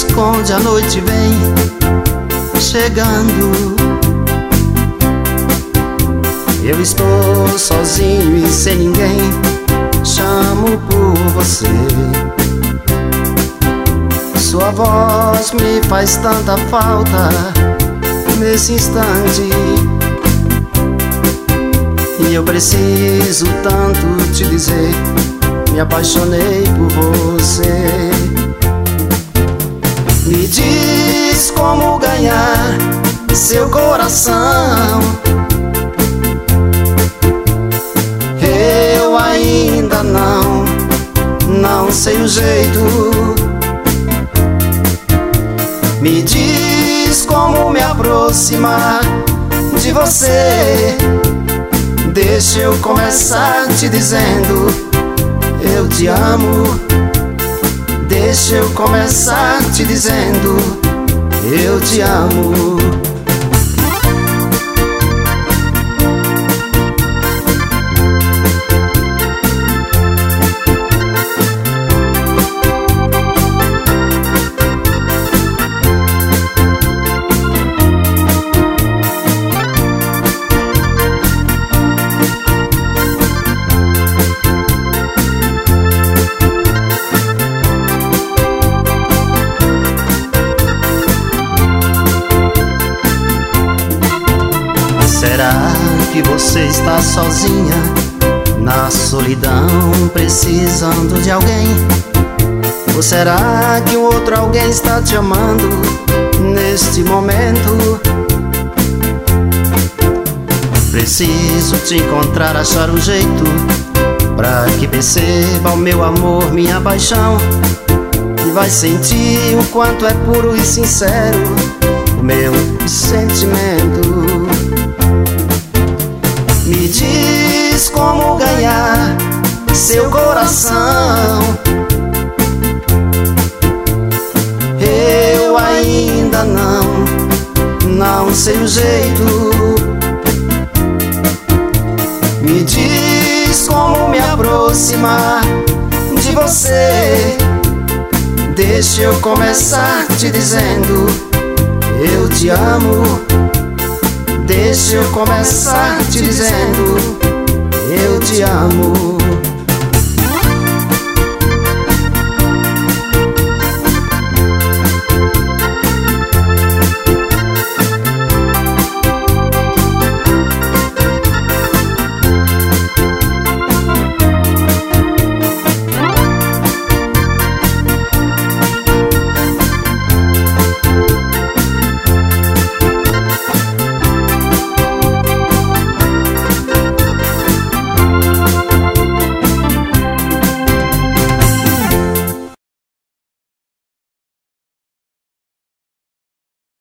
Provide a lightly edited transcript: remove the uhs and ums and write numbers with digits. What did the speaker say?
esconde, a noite vem chegando. Eu estou sozinho e sem ninguém, chamo por você. Sua voz me faz tanta falta nesse instante, e eu preciso tanto te dizer: me apaixonei por você. Me diz como ganhar seu coração. Eu ainda não sei o jeito. Me diz como me aproximar de você. Deixa eu começar te dizendo: eu te amo. Deixa eu começar te dizendo: eu te amo. Será que você está sozinha, na solidão, precisando de alguém? Ou será que um outro alguém está te amando neste momento? Preciso te encontrar, achar um jeito pra que perceba o meu amor, minha paixão, e vai sentir o quanto é puro e sincero o meu sentimento. Me diz como ganhar seu coração. Eu ainda não sei o jeito. Me diz como me aproximar de você. Deixa eu começar te dizendo: eu te amo. Deixa eu começar te dizendo: eu te amo.